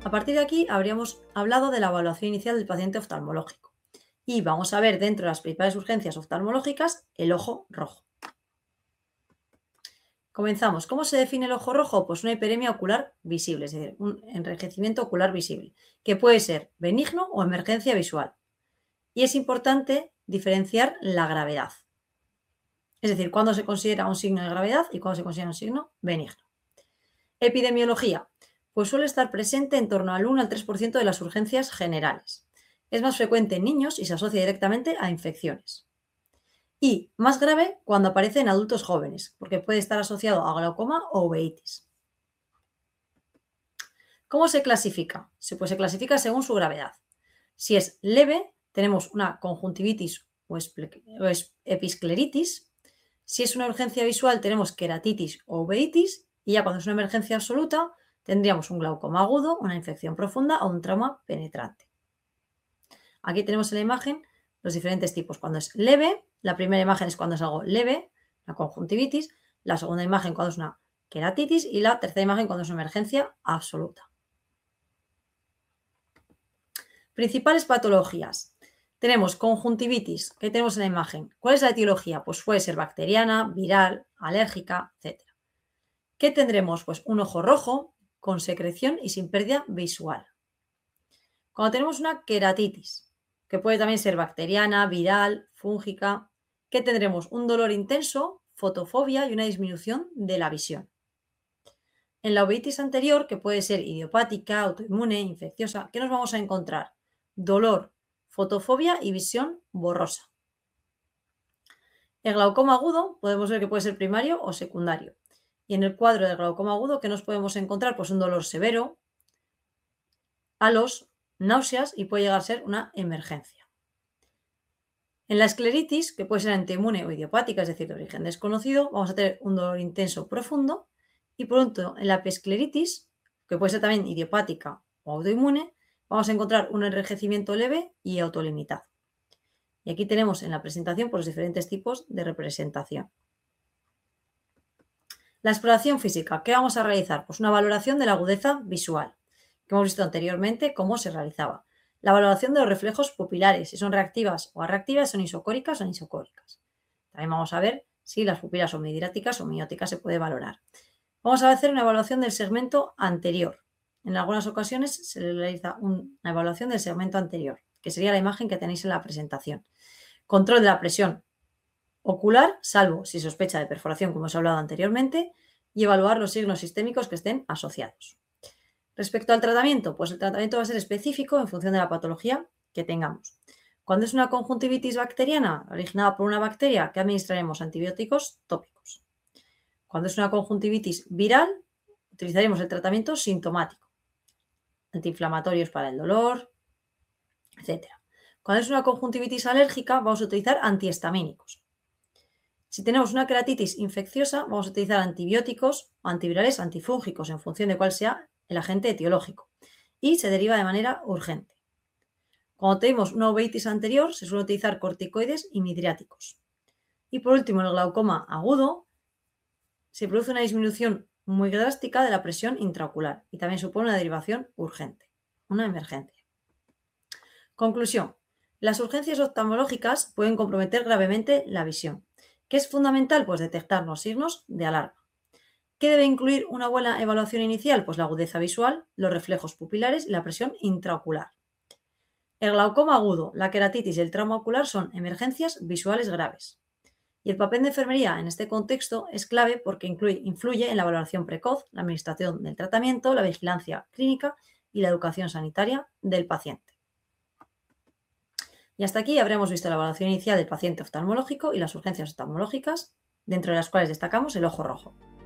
A partir de aquí habríamos hablado de la evaluación inicial del paciente oftalmológico y vamos a ver dentro de las principales urgencias oftalmológicas el ojo rojo. Comenzamos. ¿Cómo se define el ojo rojo? Pues una hiperemia ocular visible, es decir, un enrojecimiento ocular visible, que puede ser benigno o emergencia visual. Y es importante diferenciar la gravedad. Es decir, cuándo se considera un signo de gravedad y cuándo se considera un signo benigno. Epidemiología. Pues suele estar presente en torno al 1 al 3% de las urgencias generales. Es más frecuente en niños y se asocia directamente a infecciones. Y más grave cuando aparece en adultos jóvenes, porque puede estar asociado a glaucoma o uveitis. ¿Cómo se clasifica? Pues se clasifica según su gravedad. Si es leve, tenemos una conjuntivitis o episcleritis. Si es una urgencia visual, tenemos queratitis o uveitis. Y ya cuando es una emergencia absoluta, tendríamos un glaucoma agudo, una infección profunda o un trauma penetrante. Aquí tenemos en la imagen los diferentes tipos. Cuando es leve, la primera imagen es cuando es algo leve, la conjuntivitis. La segunda imagen cuando es una queratitis y la tercera imagen cuando es una emergencia absoluta. Principales patologías. Tenemos conjuntivitis, que tenemos en la imagen. ¿Cuál es la etiología? Pues puede ser bacteriana, viral, alérgica, etc. ¿Qué tendremos? Pues un ojo rojo, con secreción y sin pérdida visual. Cuando tenemos una queratitis, que puede también ser bacteriana, viral, fúngica, ¿qué tendremos? Un dolor intenso, fotofobia y una disminución de la visión. En la uveitis anterior, que puede ser idiopática, autoinmune, infecciosa, ¿qué nos vamos a encontrar? Dolor, fotofobia y visión borrosa. El glaucoma agudo podemos ver que puede ser primario o secundario. Y en el cuadro del glaucoma agudo, ¿qué nos podemos encontrar? Pues un dolor severo, halos, náuseas y puede llegar a ser una emergencia. En la escleritis, que puede ser autoinmune o idiopática, es decir, de origen desconocido, vamos a tener un dolor intenso profundo. Y por último, en la episcleritis, que puede ser también idiopática o autoinmune, vamos a encontrar un enrojecimiento leve y autolimitado. Y aquí tenemos en la presentación pues, los diferentes tipos de representación. La exploración física, ¿qué vamos a realizar? Pues una valoración de la agudeza visual, que hemos visto anteriormente cómo se realizaba. La valoración de los reflejos pupilares, si son reactivas o arreactivas, son isocóricas o anisocóricas. También vamos a ver si las pupilas son midriáticas o mióticas, se puede valorar. Vamos a hacer una evaluación del segmento anterior. En algunas ocasiones se realiza una evaluación del segmento anterior, que sería la imagen que tenéis en la presentación. Control de la presión ocular, salvo si sospecha de perforación, como os he hablado anteriormente, y evaluar los signos sistémicos que estén asociados. Respecto al tratamiento, pues el tratamiento va a ser específico en función de la patología que tengamos. Cuando es una conjuntivitis bacteriana originada por una bacteria, ¿qué administraremos? Antibióticos tópicos. Cuando es una conjuntivitis viral, utilizaremos el tratamiento sintomático, antiinflamatorios para el dolor, etc. Cuando es una conjuntivitis alérgica, vamos a utilizar antihistamínicos. Si tenemos una queratitis infecciosa, vamos a utilizar antibióticos o antivirales antifúngicos en función de cuál sea el agente etiológico y se deriva de manera urgente. Cuando tenemos una uveitis anterior, se suele utilizar corticoides y midriáticos. Y por último, en el glaucoma agudo, se produce una disminución muy drástica de la presión intraocular y también supone una derivación urgente, una emergencia. Conclusión. Las urgencias oftalmológicas pueden comprometer gravemente la visión. ¿Qué es fundamental? Pues detectar los signos de alarma. ¿Qué debe incluir una buena evaluación inicial? Pues la agudeza visual, los reflejos pupilares y la presión intraocular. El glaucoma agudo, la queratitis y el trauma ocular son emergencias visuales graves. Y el papel de enfermería en este contexto es clave porque influye en la valoración precoz, la administración del tratamiento, la vigilancia clínica y la educación sanitaria del paciente. Y hasta aquí habremos visto la evaluación inicial del paciente oftalmológico y las urgencias oftalmológicas, dentro de las cuales destacamos el ojo rojo.